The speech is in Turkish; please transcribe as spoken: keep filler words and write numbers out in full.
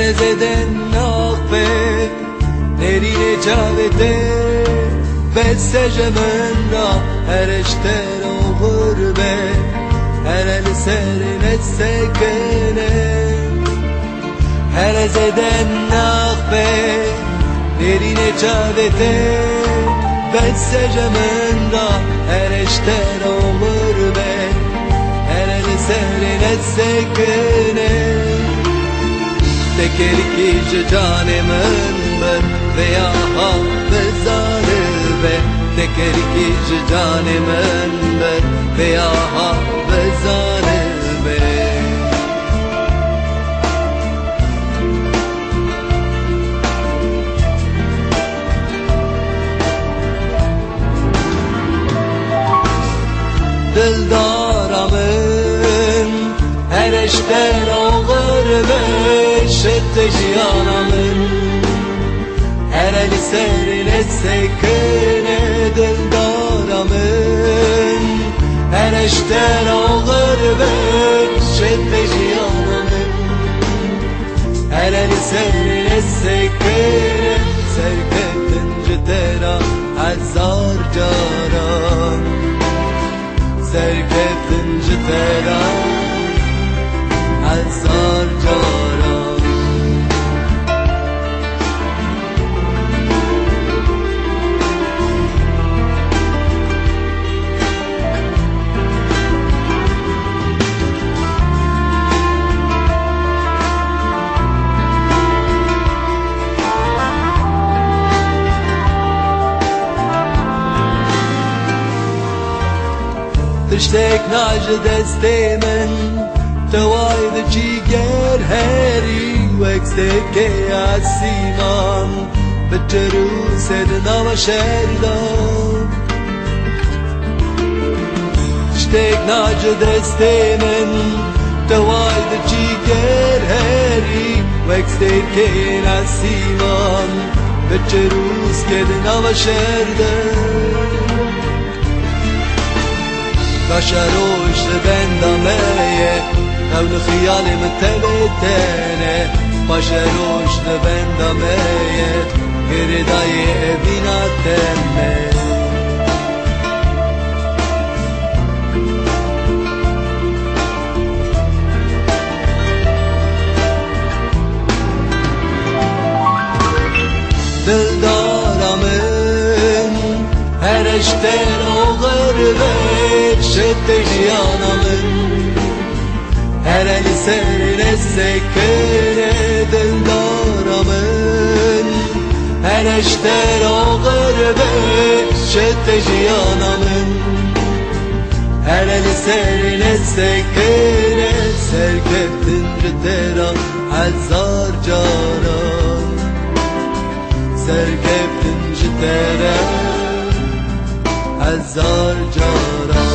Her zeden nakbe nerine cavete Besecemen ra her eşter o gurbe Her el serine sekene Her zeden nakbe nerine cavete Besecemen ra her eşter o gurbe Her el serine sekene Teker ki canemen ben veya hafızanı be Teker ki canemen ben veya hafızanı be Dildaramın her eşter ağır ve şedde yanamın Her el serine sekine dildaramın Her eşter ağır ve şedde yanamın Her el serine sekine Serk edince tera hazar caran Serk edince tera hazar caran Tiştek nacı destemen Tevaydı ciger heri Veksteke asiman Bitteru sedna ve şerda Tiştek nacı destemen Tevaydı ciger heri Veksteke asiman Bitteru sedna ve şerda Kaşaroş bendameye Evli khiyali min tebetene Kaşaroş bendameye Girdayı evina temme Dildaramın her eşter ağır ve şedde yanamın Her el serine sekine dildaramın Her eşter ağır ve şedde yanamın Her el serine sekine Serk ettince tera hazar canan Serk ettince tera hazar canan